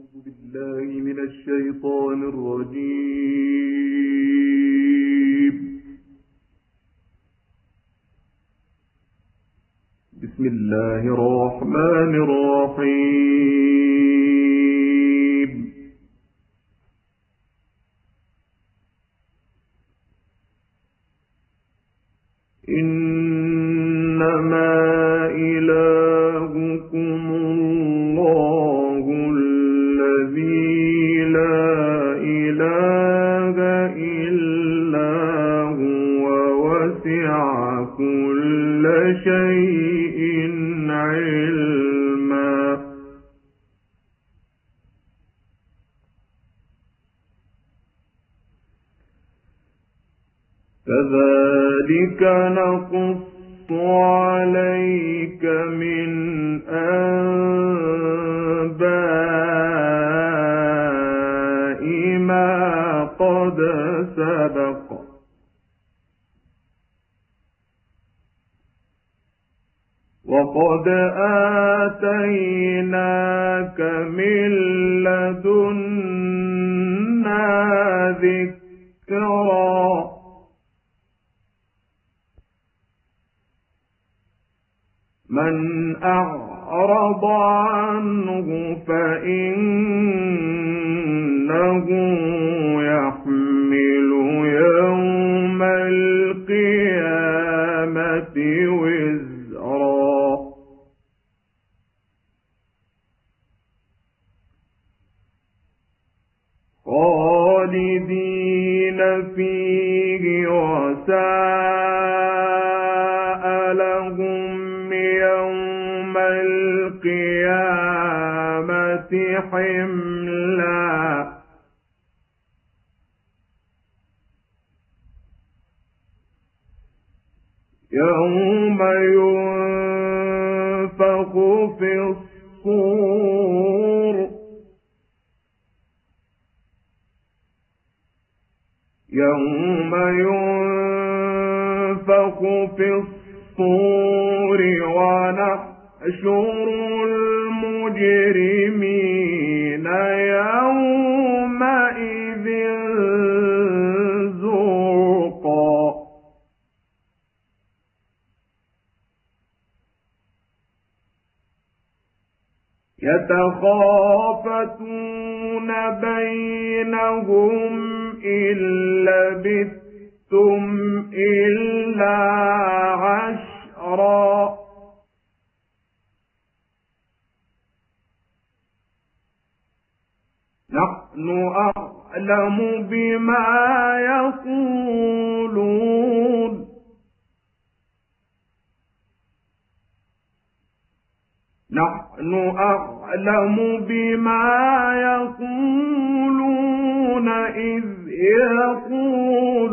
أعوذ بالله من الشيطان الرجيم. بسم الله الرحمن الرحيم. إنما إلهكم الله الذي لا إله إلا هو وسع كل شيء علما. كذلك نقص عليك من أنباء ما قد سبق. وقد آتيناك من لدنا ذكرا. من أعرض عنه فإنه يحمل يوم القيامة وزرا. خالدين فيه وساء لهم يوم القيامة حملا. يوم ينفخ في الصور. يوم ينفخ في الصور ونحشر المجرمين يومئذ زرقا. يتخافتون بينهم إن لبثتم إلا عشرا. نحن أعلم بما يقولون. نحن أعلم بما يقولون إذ يقول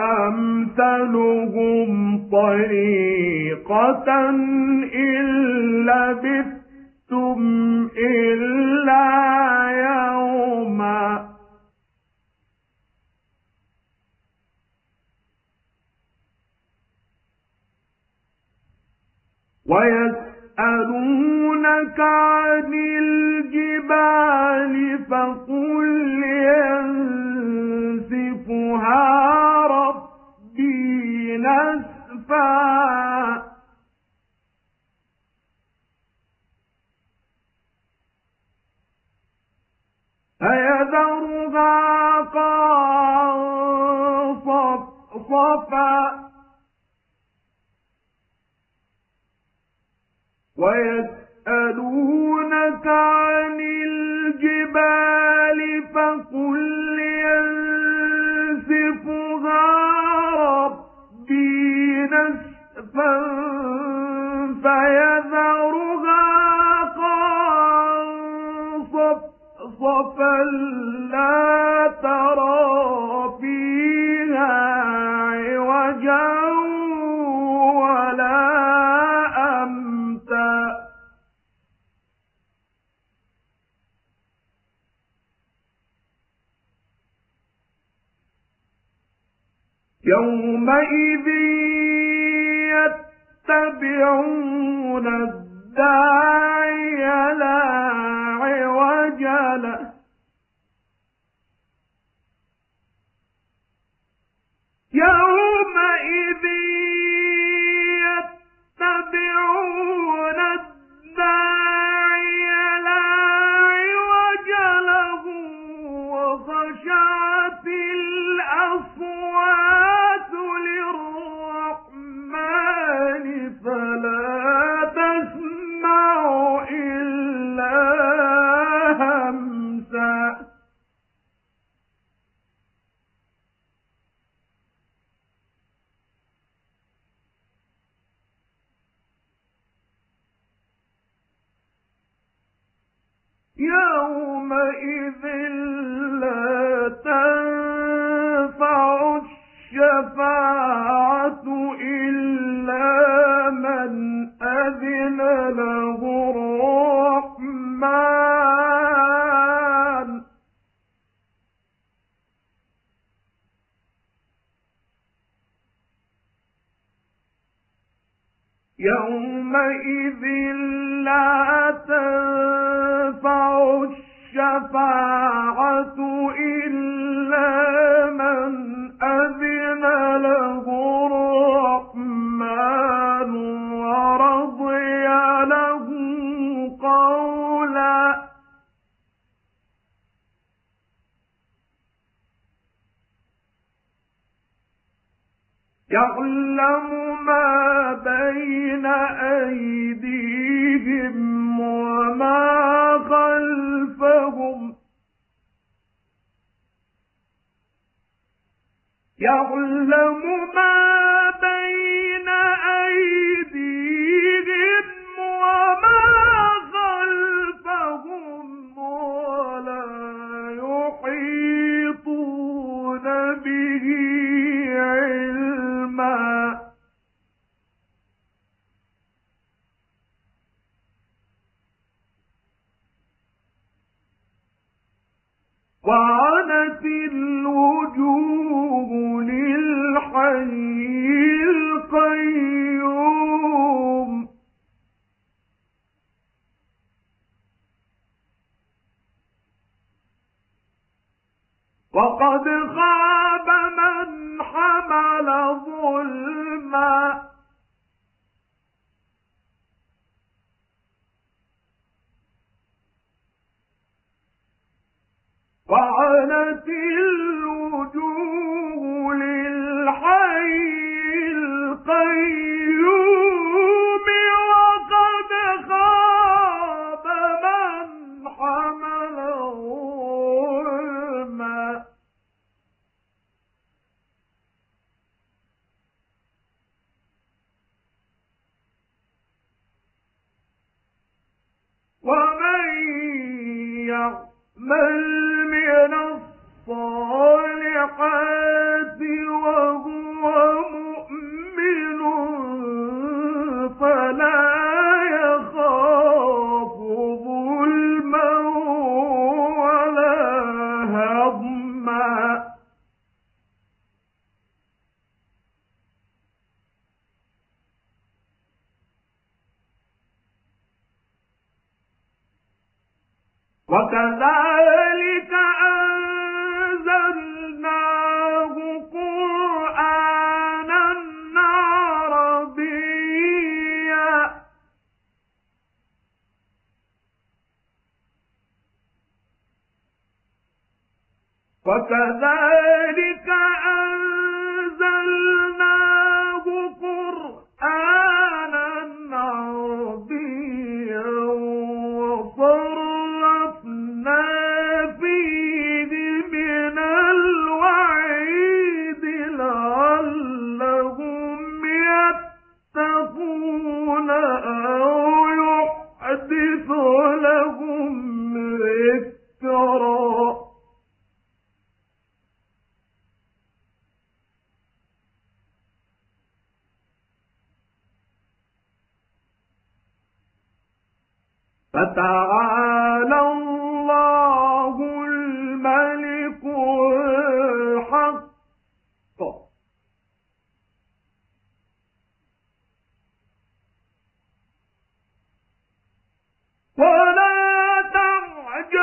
أمثلهم طريقة إن لبثتم إلا يوما. ويسألونك عن الجبال فقل ينسفها ربي نسفا. فيذرها قاعا صفصفا. ويسألونك عن الجبال فقل ينسفها ربي نسفا فيذرها قاعا صفصفا لا ترى فيها عوجا ولا أمتا. يومئذ يتبعون الداعي لا عوج وجله يومئذ يتبعون الداعي لا عوج له وخشعت الأصوات للرحمن فلا تسمع إلا همسا يومئذ لا تنفع الشفاعة إلا من أذن له الرحمن يومئذ لا تنفع الشفاعة إلا من أذن له الرحمن ورضي له قولا يعلم ما بين أيديهم وما خلفهم يعلم ما بين أيديهم وما خلفهم ولا يحيطون به علما وعنت الوجوه للحي القيوم وقد خاب من حمل ظلما وعنت الوجوه للحي القيوم وقد خاب من حمل ظلما ومن يعمل من الصالحات وهو مؤمن فلا يخاف ظلما ولا هضما وكذلك أنزلناه قرآنا عربيا وكذلك أنزلناه قرآنا عربيا وصرفنا فيه من الوعيد لعلهم يتقون أو يحدث لهم ذكرا فتعالى الله الملك الحق ولا تعجل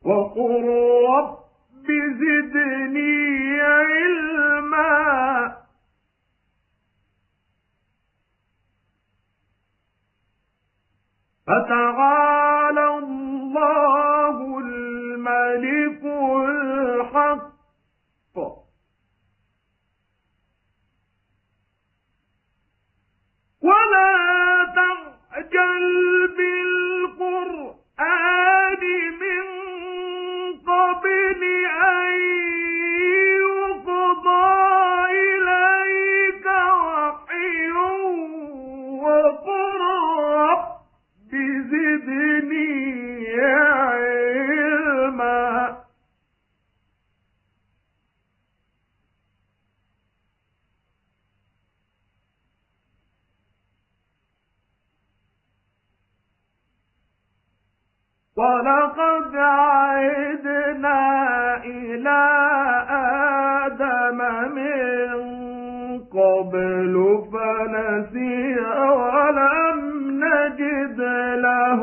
وقل رب زدني علما فتعالى الله الملك الحق ولا تعجل بالقرآن من قبل أن يقضى إليك وحيه وقل رب زدني علما ولقد عهدنا إلى آدم من قبل فنسي ولم نجد له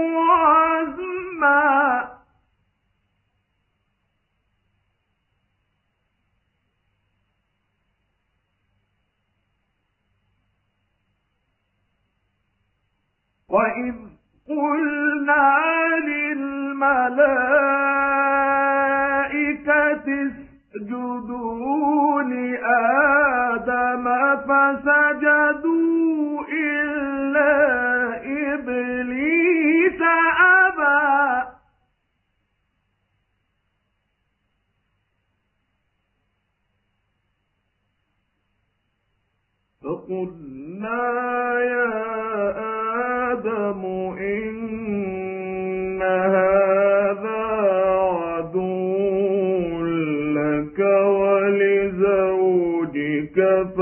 عزما وإذ قلنا للملائكة اسجدوا لآدم فسجدوا إلا إبليس أبى فقلنا يا آدم إن هذا عدو لك ولزوجك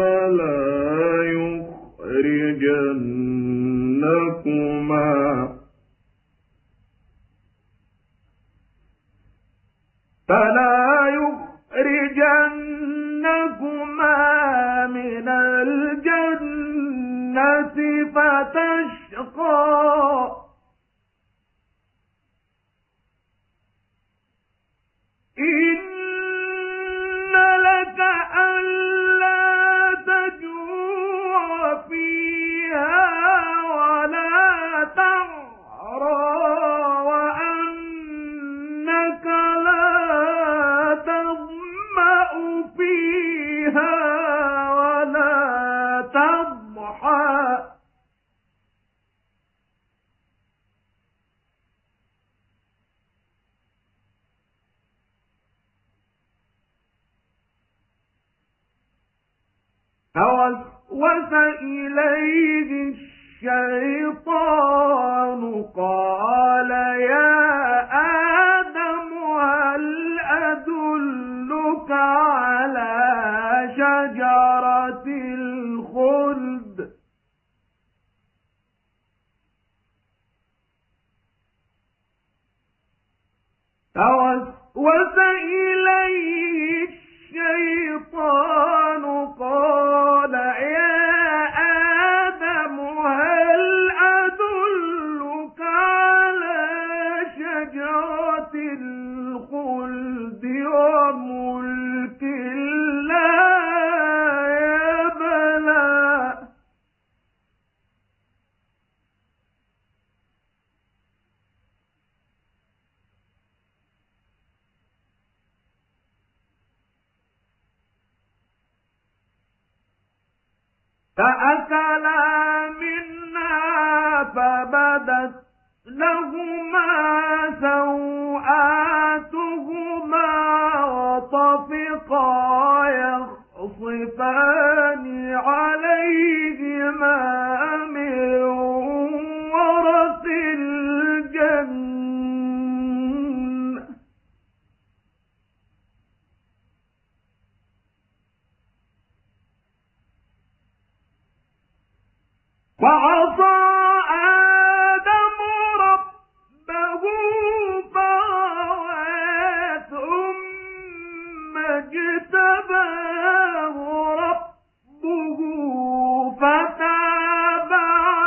فلا يخرجنكما من الجنة فتشقى إن لك ألا تجوع فيها ولا تعرى وأنك لا تظمأ فيها ولا تضحى فوسوس إليه الشيطان قال يا آدم هل أدلك على شجرة الخلد فوسوس إليه الشيطان قال يا آدم هل أدلك على شجرة الخلد وملك لا يبلى فأكلا منها فبدت لهما سوآتهما وطفقا يخصفان عليهما من ورق الجنة فعصى آدم ربه فغوى ثم اجتباه ربه فتاب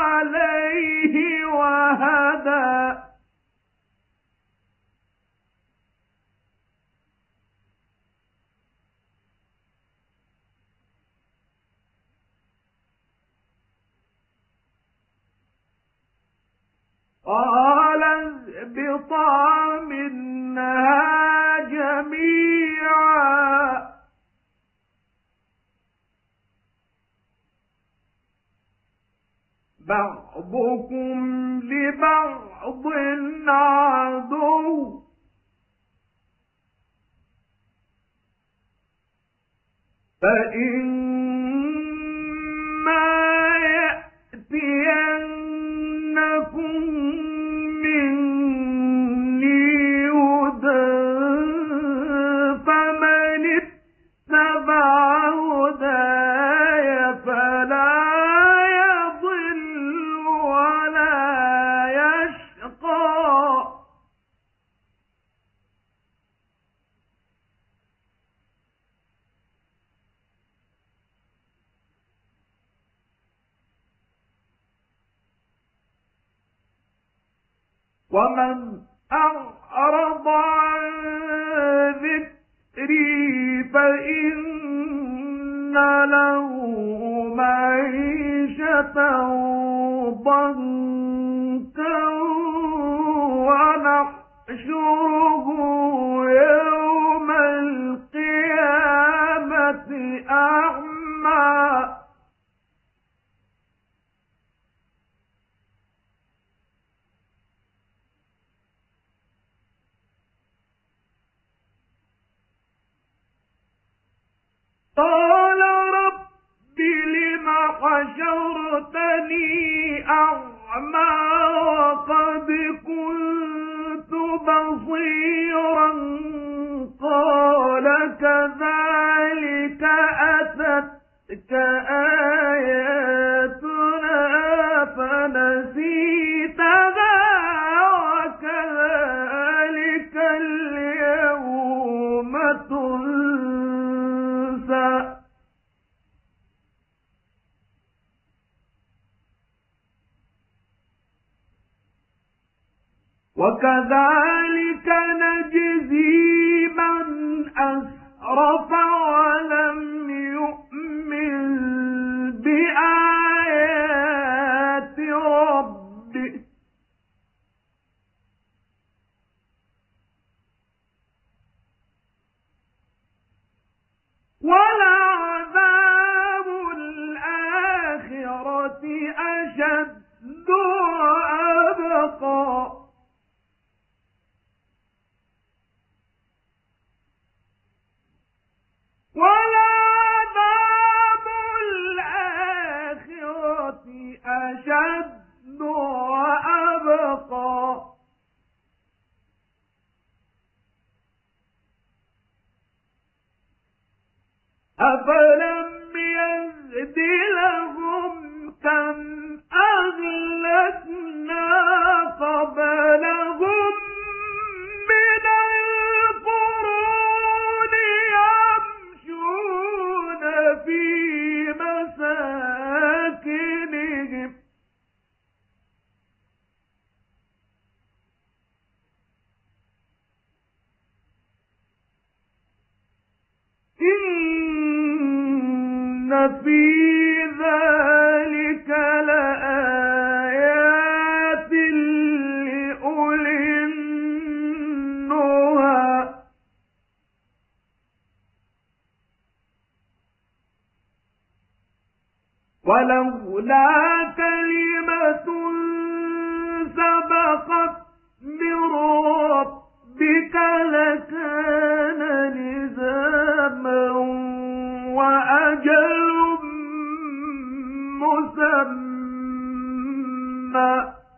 عليه وهدى بعضكم لبعض عدو فإما يأتينكم مني هدى فمن اتبع هداي فلا يضل ولا يشقى ومن أعرض عن ذكري فإن له معيشة ضنكا ونحشره يوم القيامة أعمى قال رب لم حشرتني أعمى وقد كنت بصيرا قال كذلك أتتك آياتنا فنسيتها وكذلك اليوم تنسى وكذلك نجزي من أسرف ولم يؤمن بآيات ربه ولعذاب الآخرة أشد وأبقى ولعذاب الآخرة أشد وأبقى أفلم يهد لهم كم أهلكنا قبلهم من القرون يمشون في مساكنهم إن في ذلك لآيات لأولي النهى ولولا كلمة سبقت من ربك لكان لزاما وأجل مسمى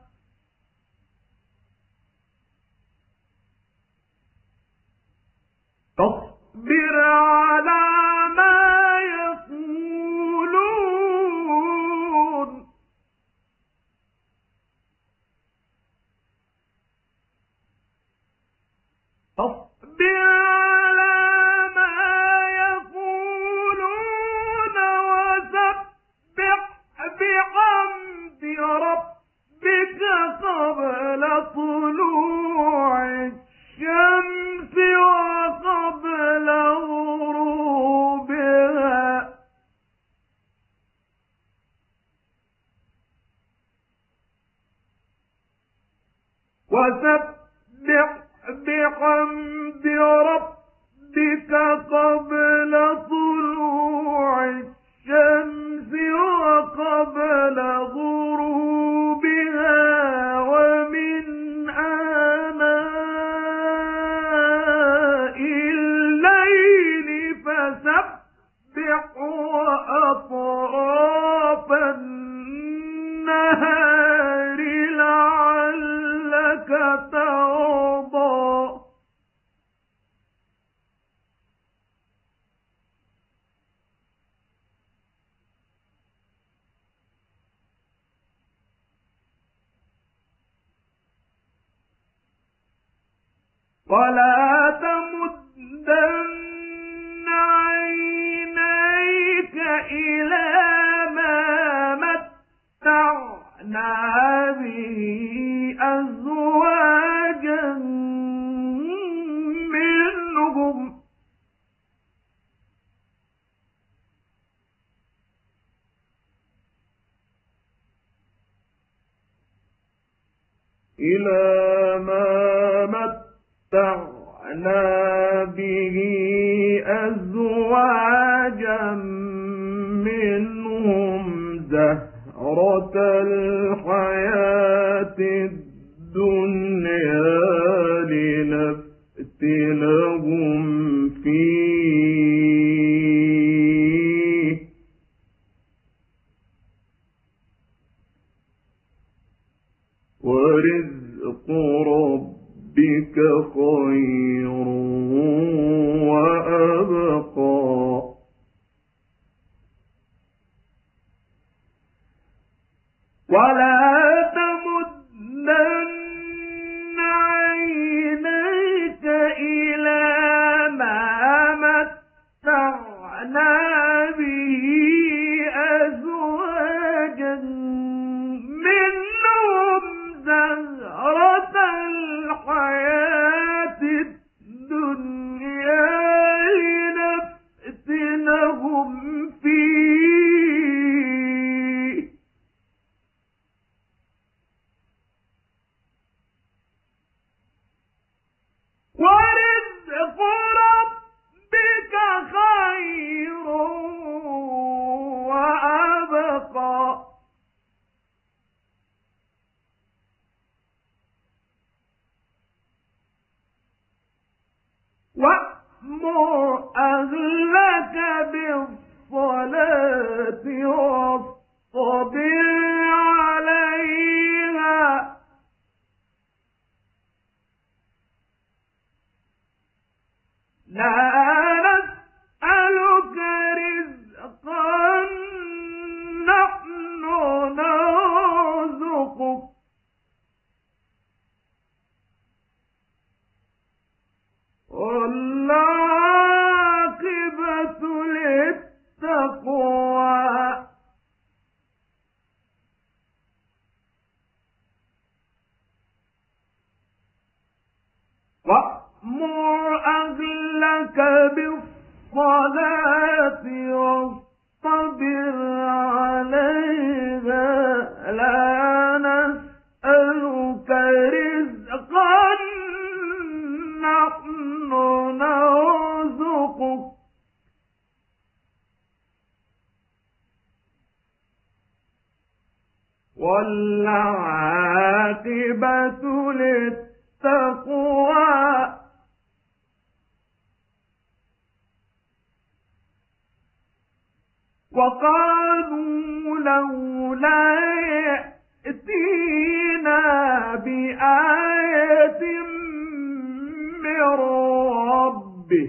فاصبر على ما يقولون فاصبر على ما يقولون وسبح بحمد ربك قبل طلوع الشمس وقبل غروبها وسبح بحمد ربك قبل طلوع الشمس وقبل غروبها ولا تمدن عينيك إلى ما متعنا به أزواجا منهم به أزواجا منهم زهرة الحياة الدنيا لنفتنهم فيه ورزق ربك خير وأبقى ولا تمدن عينيك إلى ما متعنا به أزواجا منهم زهرة الحياة الدنيا لنفتنهم فيه ورزق ربك خير وأبقى وأمر أهلك بالصلاة واصطبر عليها لا نسألك رزقا نحن نرزقك والعاقبة للتقوى وأمر أهلك بالصلاة واصطبر عليها لا نسألك رزقا نحن نرزقك والعاقبة للتقوى وقالوا لولا يأتينا بآية من ربه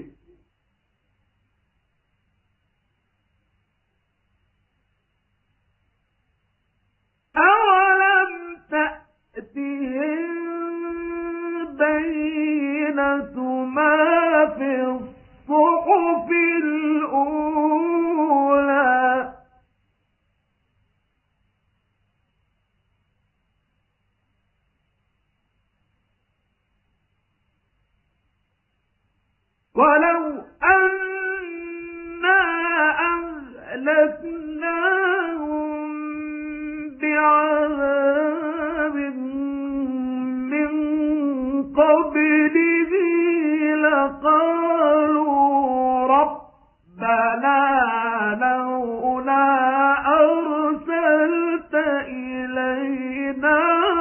أولم تأتهم بينة ما في الصحف الأولى ولو أنا أهلكناهم بعذاب من قبله لقالوا ربنا لولا أرسلت إلينا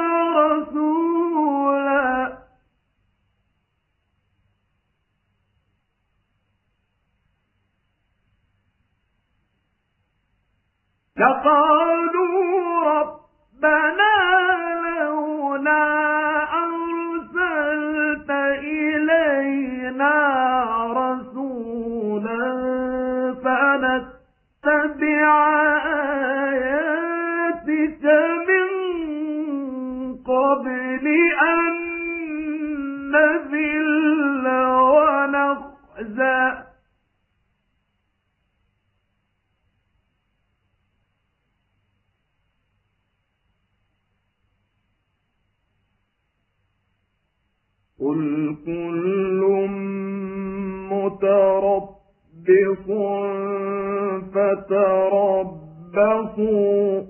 رسولا فنتبع آياتك من قبل أن نذل ونخزى قل كل متربص فتربصوا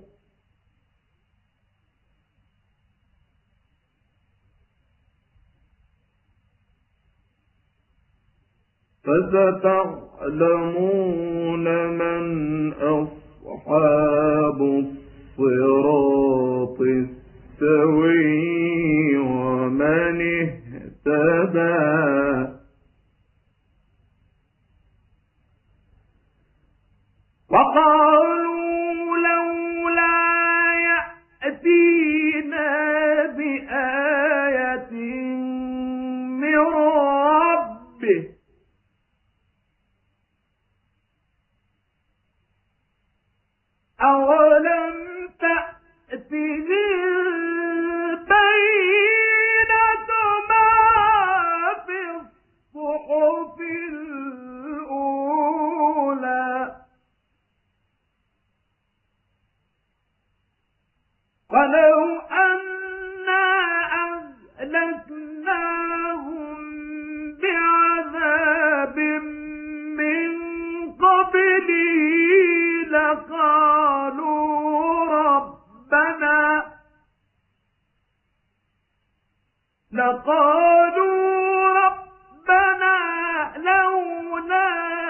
فستعلمون من أصحاب الصراط السوي ومن اهتدى وقالوا لولا يأتينا بآية من ربه أولم تأتهم بينة ما في الصحف الأولى ولو أنا أهلكناهم بعذاب من قبله لقالوا ربنا لولا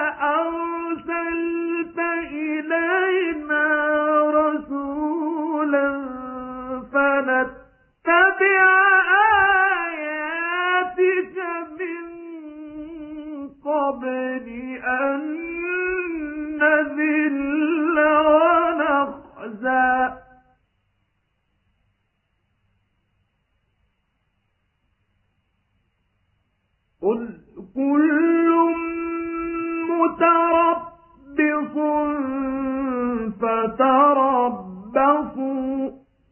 أرسلت إلينا رسولا فنتبع آياتك من قبل أن نذل ونخزى قل كل متربص فتربصوا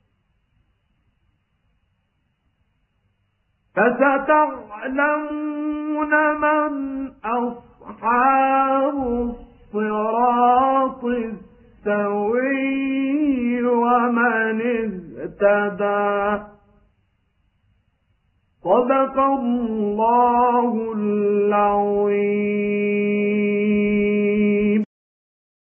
فستعلمون من أصحاب الصراط السوي ومن اهتدى صدق الله